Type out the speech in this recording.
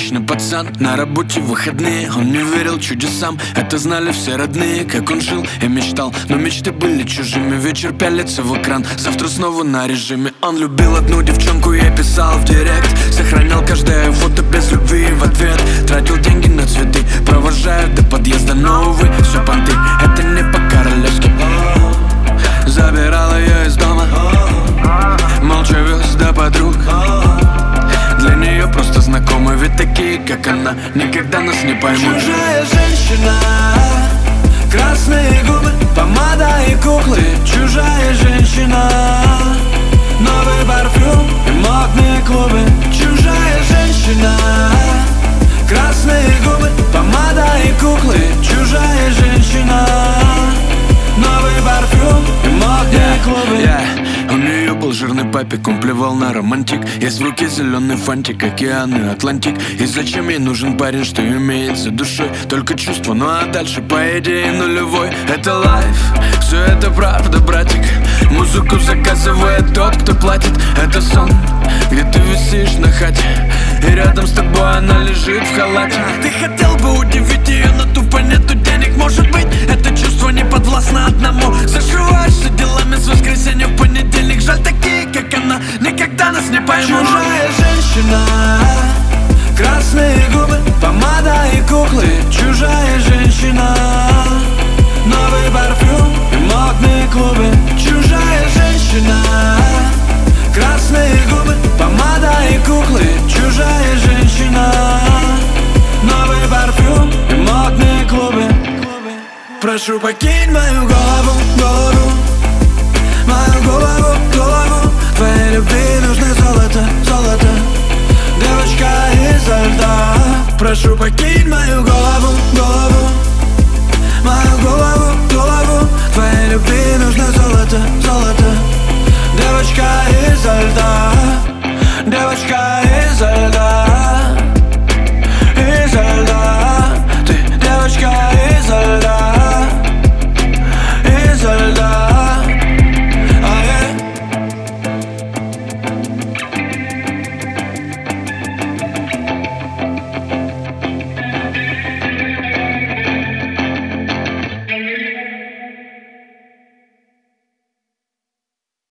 обычный пацан, на работе в выходные. Он не верил чудесам, это знали все родные. Как он жил и мечтал, но мечты были чужими. Вечер пялится в экран, завтра снова на режиме. Он любил одну девчонку, я писал в директ. Сохранял каждое фото без любви в ответ. Тратил деньги на цветы, провожаю до подъезда. Но, увы, все понты, это не по-королевски. Забирал ее из дома, молча вез до подруг. Для нее просто знакомы, ведь такие, как она, никогда нас не поймут. Чужая женщина, красные губы, помада и куклы. Чужая женщина, новый парфюм и модные клубы. Чужая женщина, красные губы, помада и куклы. Чужая женщина, новый парфюм и модные клубы. У нее был жирный папик, он плевал на романтик. Есть в руке зеленый фантик, океан и Атлантик. И зачем ей нужен парень, что имеет за душой только чувство? Ну а дальше по идее нулевой. Это лайф, все это правда, братик. Музыку заказывает тот, кто платит. Это сон, где ты висишь на хате, и рядом с тобой она лежит в халате. Ты хотел бы удивить ее, но тупо нету денег. Может быть, это чувство не подвластно одному. Зашиваешься делами с воскресенья в понедельник. Жаль, такие, как она, никогда нас не поймут. Чужая женщина, красные губы, помада и куклы. Чужая женщина, новый парфюм и модные клубы. Чужая женщина, красные губы, помада и куклы. Чужая женщина, новый парфюм и модные клубы. Прошу, покинь мою голову, голову, мою голову, голову. Твоей любви нужно золото, золото, девочка изо льда. Прошу, покинь мою голову.